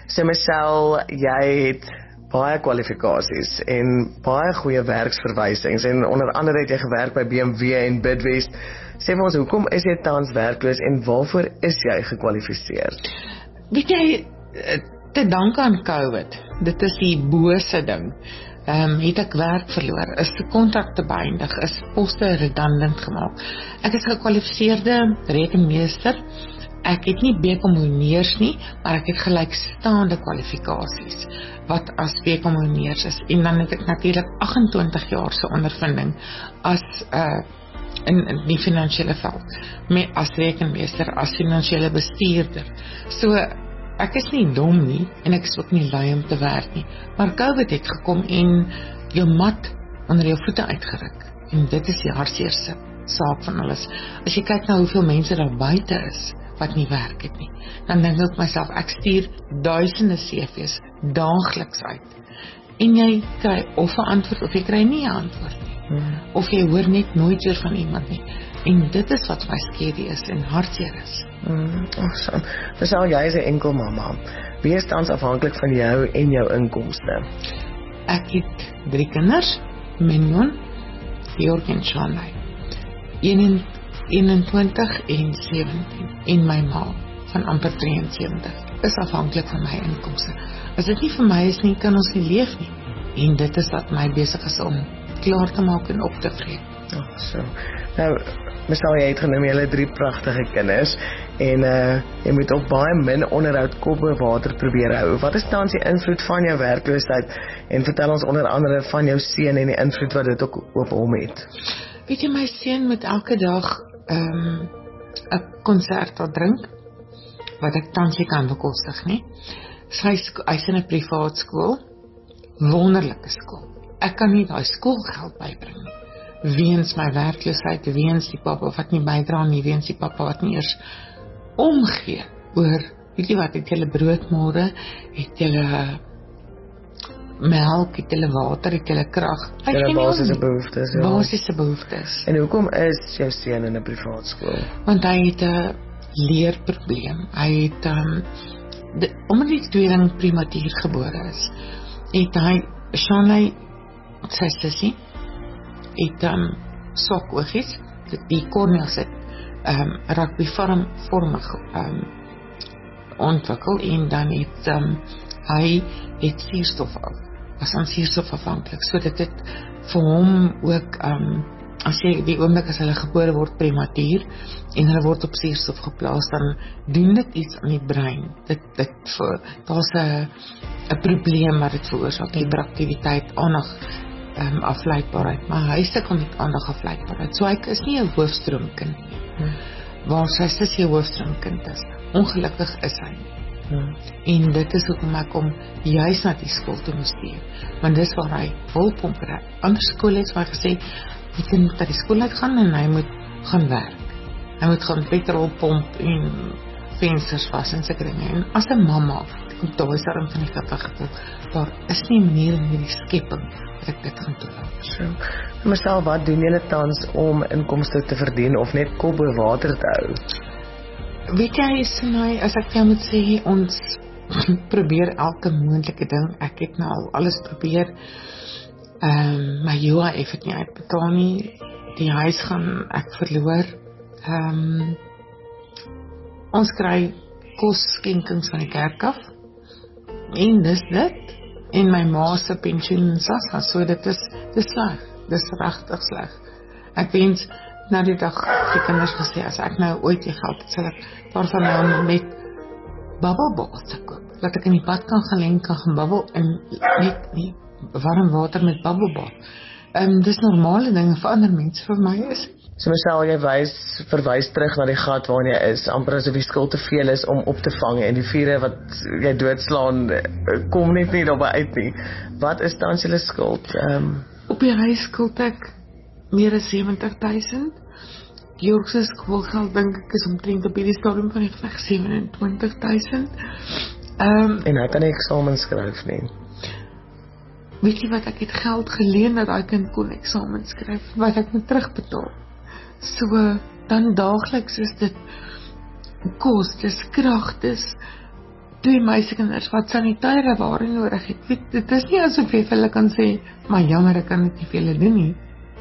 So Michelle, jy het baie kwalifikasies en baie goeie werksverwysings en onder andere het jy gewerk by BMW en Bidwest. Sê vir ons, hoekom is jy tans werkloos en waarvoor is jy gekwalifiseer? Weet jy, te danke aan COVID, dit is die bose ding. Het ek werk verloor, is die kontrakte beëindig, is poste redundant gemaak. Ek is gekwalifiseerde rekenmeester. Ek het nie B-komponeers nie, maar ek het gelykstaande kwalifikasies wat as B-komponeers is. En dan het ek natuurlik 28 jaar se ondervinding as in die finansiële veld, as rekenmeester, as finansiële bestuurder. So ek is nie dom nie en ek is ook nie lui om te werk nie. Maar COVID het gekom en jou mat onder jou voete uitgeruk. En dit is die hartseerste saak van alles. As jy kyk na hoeveel mense daar buite is wat nie werk het nie, dan dink ek myself, ek stuur duisende CV's daagliks uit. En jy kry of 'n antwoord of jy kry nie 'n antwoord nie. Of jy hoor net nooit weer van iemand nie. En dit is wat my skedie is en hartseer is. Awesome. Michelle, jy is 'n enkel mamma. Wie is tans afhanklik van jou en jou inkomste? Ek het 3 kinders, Mennon, Georg en Shanley. 21 en 17. En my ma van amper 73 is afhanklik van my inkomste. As dit nie vir my is nie, kan ons nie leef nie. En dit is wat my besig is om klaar te maak en op te vrede. So. Nou, Michelle, jy het genoem julle 3 pragtige kinders en jy moet op baie min onderhoud kop bo water probeer hou. Wat is tans die invloed van jou werkloosheid en vertel ons onder andere van jou seun en die invloed wat dit ook op hom het? Weet jy, my seun moet elke dag 'n konsert drink wat ek tans nie kan bekostig nie. Hy's in 'n privaat skool, wonderlike skool. Ek kan nie daai skoolgeld bybring nie. Weens my werkloosheid, weens die pappa wat nie bydra nie, weens die pappa wat nie eers omgee oor, weet jy wat, het julle broodmôre, het julle melk, het julle water, het julle krag. Julle basiese behoeftes. Ja. Basiese behoeftes. En hoekom is jou seun in 'n privaat skool? Want hy het 'n leerprobleem. Hy het omdat die tweeling prematuur gebore is, het hy, Shanley, sy sussie, het swak oogies, die korneels het rugbyvormig ontwikkel en dan het hy het suurstof was aan suurstof afhanklik, so dit het vir hom ook as jy die oomblik as hulle gebore word prematuur en hulle word op suurstof geplaas, dan doen dit iets aan die brein. Daar's 'n probleem wat dit veroorsaak, hiperaktiwiteit, aandag afleidbaarheid, maar hy sukkel met aandag afleidbaarheid. So hy is nie 'n hoofstroomkind nie. Waar sy sussie 'n hoofstroomkind is. Ongelukkig is hy nie. En dit is hoekom ek hom juis na die skool toe moes stuur. Want dis waar hy hulp kon kry. Ander skole het my gesê, die kind moet na die skool uitgaan en hy moet gaan werk. Hy moet gaan petrol pomp en vensters was en sulke dinge. En as 'n mamma, kom daai sarm van die kappe gevoel, daar is nie 'n manier in hierdie skepping dat ek dit gaan toelaat. So, Michelle, wat doen julle tans om inkomste te verdien of net kop bo water te hou? Weet jy, Sinai, as ek jou moet sê, ons probeer elke moontlike ding. Ek het nou al alles probeer. My UIF het nie uitbetaal nie. Die huis gaan ek verloor. Ons kry kosskenkings van die kerk af. En dis dit. En my ma se pensioen en SASSA, so dit is sleg. Dis regtig sleg. Ek wens nou die dag die kinders gesê, as ek nou ooit die geld het, sal ek daarvan nou met bubblebad te koop. Dat ek in die bad kan gaan lê en kan gaan babbel en net nie warm water met bubblebad. Dis normale dinge vir ander mense, vir my is. So Michelle, jy verwys terug na die gat waarin jy is, amper asof die skuld te veel is om op te vang en die vure wat jy doodslaan, kom net nie daarby uit nie. Wat is tans julle skuld? Op die huis skuld ek meer as 70,000. Georg se skoolgeld dink ek is omtrent op hierdie stadium van die weg 27,000. En hy kan nie eksamen skryf nie. Weet jy wat, ek het geld geleen dat hy kind kon eksamen skryf, wat ek moet terugbetaal. So, dan daagliks is dit kos, dis krag, dis 2 meisiekinders wat sanitêre ware nodig het. Dit is nie asof jy vir hulle kan sê, maar jammer, ek kan dit nie vir julle doen nie.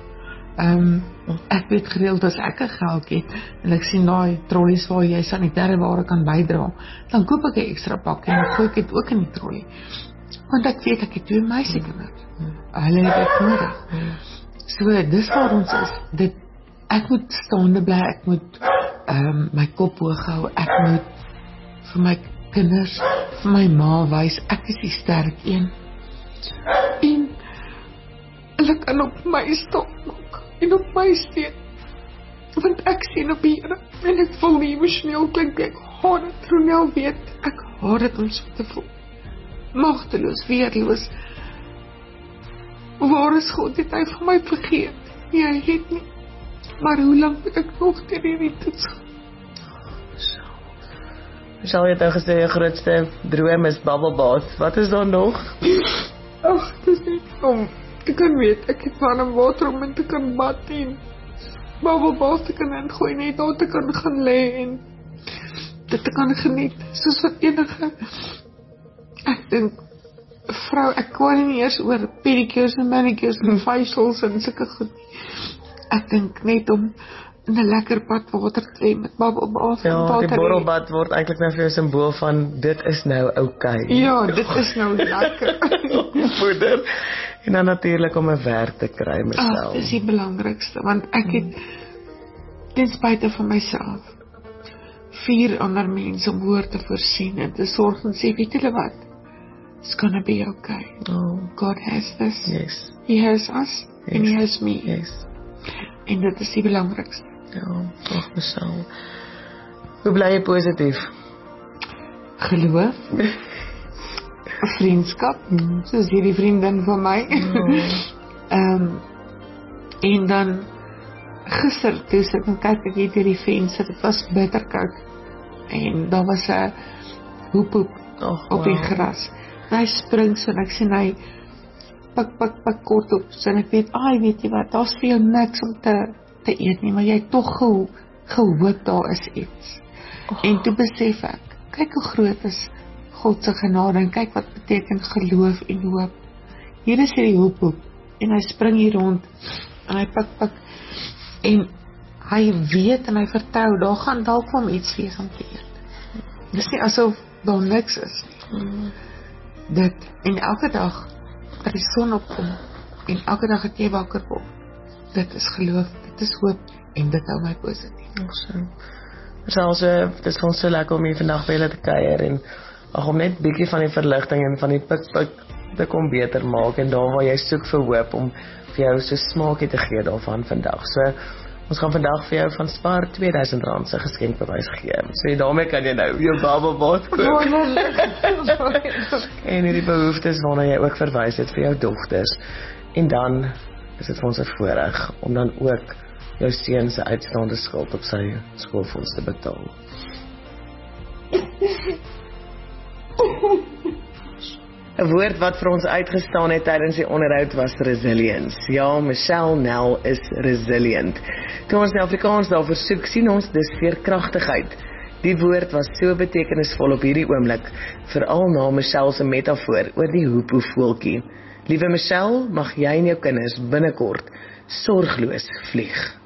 Ek weet gereeld as ek 'n geld het en ek sien daai trollies waar jy sanitêre ware kan bydra, dan koop ek 'n ekstra pak en dan gooi ek dit ook in die trollie. Want ek weet ek het 2 meisiekinders. Hulle het dit nodig. So dis waar ons is. Ek moet staande bly, ek moet my kop hoog hou, ek moet vir my kinders, vir my ma wys, ek is die sterk een. En hulle kan op my staan en op my steun. Want ek sien op die Here en ek voel nie emosioneel klink, ek haat dit, Ronel weet, ek haat dit om so te voel. Magteloos, weerloos. Waar is God, het hy van my vergeet? Nee, hy het nie. Maar hoe lang moet ek nog deur hierdie toets gaan? Sal jy nou gesê, jou grootste droom is Bubble Bath. Wat is daar nog? Ag, dis nie om te kan weet, ek het warm water om in te kan bad en Bubble Bath te kan ingooi, net daar te kan gaan lê en dit te kan geniet, soos wat enige, ek dink, vrou, ek kan nie eers oor pedicures en manicures en facials en sulke goed. Ek dink net om in 'n lekker bad water te lê met Bubble Bath. Ja, die borrelbad word eintlik nou vir jou 'n simbool van dit is nou oukei. Ja, dit is nou lekker. Moeder. En dan natuurlik om 'n werk te kry myself. Dis die belangrikste, want ek het ten spyte van myself 4 ander mense om hoor te voorsien en te sorg en sê, weet julle wat? It's gonna be okay. God has this. Yes. He has us and he has me. Yes. En dit is die belangrikste. Ja, toch myself. Hoe bly jy positief? Geloof. Vriendskap, soos hierdie vriendin van my. En dan gister toe sit en kyk ek hier deur die venster, dit was bitterkoud. En daar was 'n hoep op die gras. En hy spring so en ek sien hy pak kort op, so en ek weet, weet jy wat, daar's vir jou niks om te eet nie, maar jy het toch gehoop daar is iets. En toe besef ek, kyk hoe groot is God se genade en kyk wat beteken geloof en hoop. Hier is hierdie hoop en hy spring hier rond en hy pak en hy weet en hy vertrou, daar gaan dalk van iets wees om te eet. Dis nie asof daar niks is nie. Dit, en elke dag dat die son opkom en elke dag dat jy wakker word, dit is geloof, dit is hoop en dit hou my positief. Selfs, dit is ons so lekker om hier vandag by julle te kuier en om net bietjie van die verligting en van die pik te kom beter maak en daar waar jy soek vir hoop om vir jou so smaakie te gee daarvan vandag. So, ons gaan vandag vir jou van Spar R2000 se geskenkbewys gee. So daarmee kan jy nou jou Bubble Bath koop. En hierdie behoeftes waarna jy ook verwys het vir jou dogters. En dan is dit vir ons 'n voorreg om dan ook jou seun se uitstaande skuld op sy skoolfonds te betaal. 'n Woord wat vir ons uitgestaan het tydens die onderhoud was resilience. Ja, Michelle Nel is resilient. Toe ons die Afrikaans daarvoor soek, sien ons dis veerkragtigheid. Die woord was so betekenisvol op hierdie oomblik, veral na Michelle se metafoor oor die hoepoevoeltjie. Liewe Michelle, mag jy en jou kinders binnekort sorgloos vlieg.